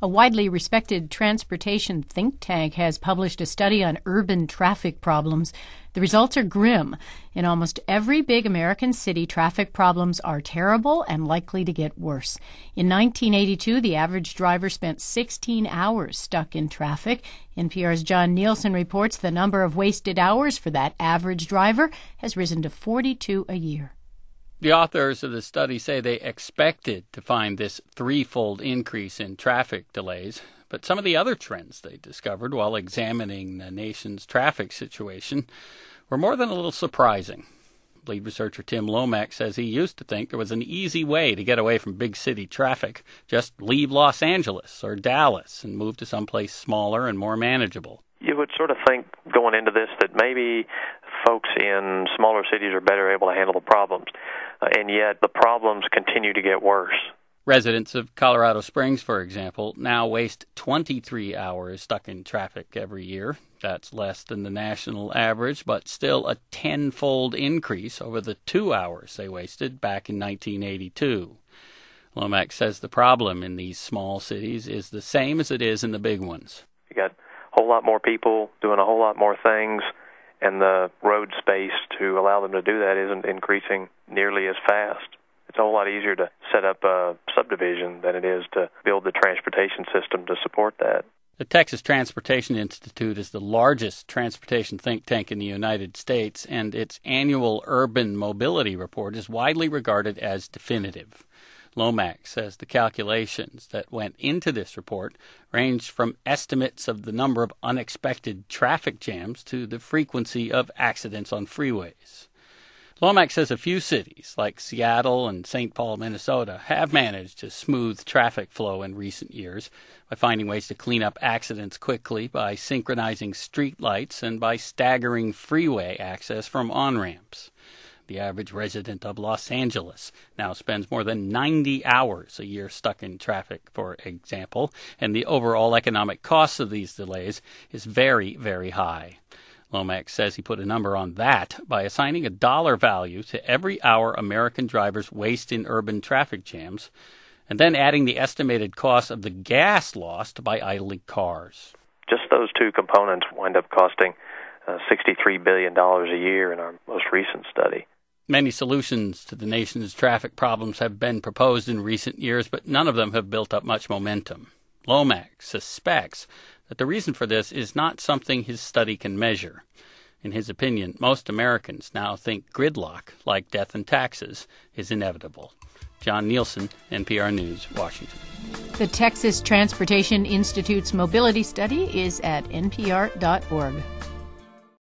A widely respected transportation think tank has published a study on urban traffic problems. The results are grim. In almost every big American city, traffic problems are terrible and likely to get worse. In 1982, the average driver spent 16 hours stuck in traffic. NPR's John Nielsen reports the number of wasted hours for that average driver has risen to 42 a year. The authors of the study say they expected to find this threefold increase in traffic delays, but some of the other trends they discovered while examining the nation's traffic situation were more than a little surprising. Lead researcher Tim Lomax says he used to think there was an easy way to get away from big city traffic. Just leave Los Angeles or Dallas and move to someplace smaller and more manageable. You would sort of think going into this that maybe folks in smaller cities are better able to handle the problems, and yet the problems continue to get worse. Residents of Colorado Springs, for example, now waste 23 hours stuck in traffic every year. That's less than the national average, but still a tenfold increase over the 2 hours they wasted back in 1982. Lomax says the problem in these small cities is the same as it is in the big ones. You got a whole lot more people doing a whole lot more things, and the road space to allow them to do that isn't increasing nearly as fast. It's a whole lot easier to set up a subdivision than it is to build the transportation system to support that. The Texas Transportation Institute is the largest transportation think tank in the United States, and its annual urban mobility report is widely regarded as definitive. Lomax says the calculations that went into this report ranged from estimates of the number of unexpected traffic jams to the frequency of accidents on freeways. Lomax says a few cities, like Seattle and St. Paul, Minnesota, have managed to smooth traffic flow in recent years by finding ways to clean up accidents quickly, by synchronizing streetlights, and by staggering freeway access from on-ramps. The average resident of Los Angeles now spends more than 90 hours a year stuck in traffic, for example, and the overall economic cost of these delays is very, very high. Lomax says he put a number on that by assigning a dollar value to every hour American drivers waste in urban traffic jams, and then adding the estimated cost of the gas lost by idling cars. Just those two components wind up costing $63 billion a year in our most recent study. Many solutions to the nation's traffic problems have been proposed in recent years, but none of them have built up much momentum. Lomax suspects that the reason for this is not something his study can measure. In his opinion, most Americans now think gridlock, like death and taxes, is inevitable. John Nielsen, NPR News, Washington. The Texas Transportation Institute's mobility study is at npr.org.